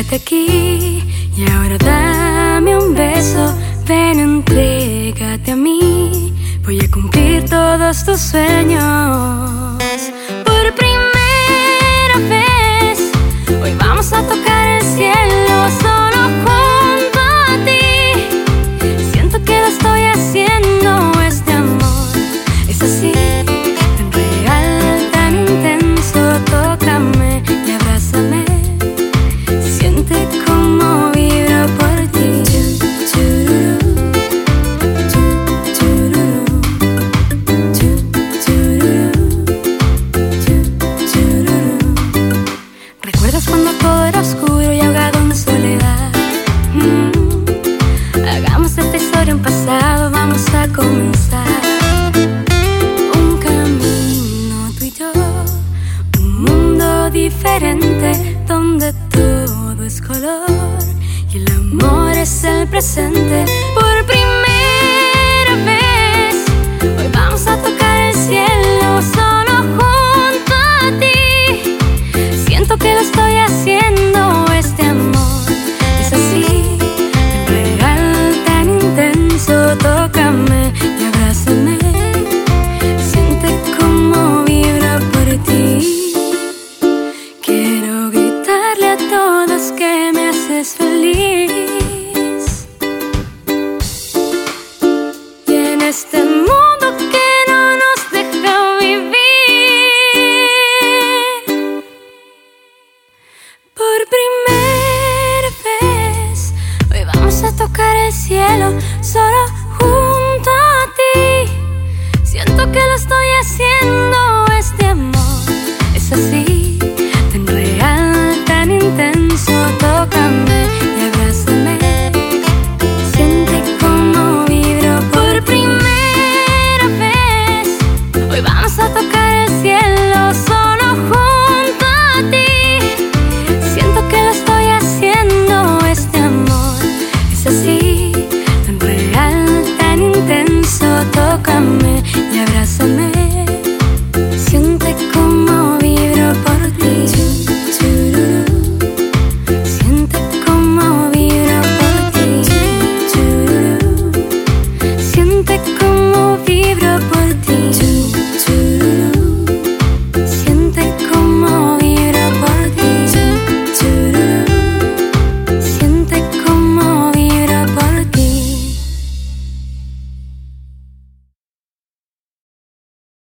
tenerte aquí. Y ahora dame un beso, ven, entrégate a mí. Voy a cumplir todos tus sueños. Por primera vez, hoy vamos a tocar el cielo solo junto a ti. Siento que lo estoy haciendo, este amor es así, tan real, tan intenso. Tócame y abrázame, siente cómo vibro por ti. ¿Recuerdas cuando todo era oscuro y ahogado en soledad? Hagamos esta historia un pasado, vamos a comenzar un camino tú y yo, un mundo diferente donde todo es color y el amor es el presente. Por primera vez, hoy vamos a tocar el cielo solo junto a ti. Siento que lo estoy haciendo, este amor es así, tan real, tan intenso. Tócame y abrázame, siente cómo vibra por ti. Quiero gritarle a todos que me haces feliz. Y en este mundo que no nos deja vivir, por primera vez, hoy vamos a tocar el cielo solo junto a ti. Siento que lo estoy haciendo, este amor es así.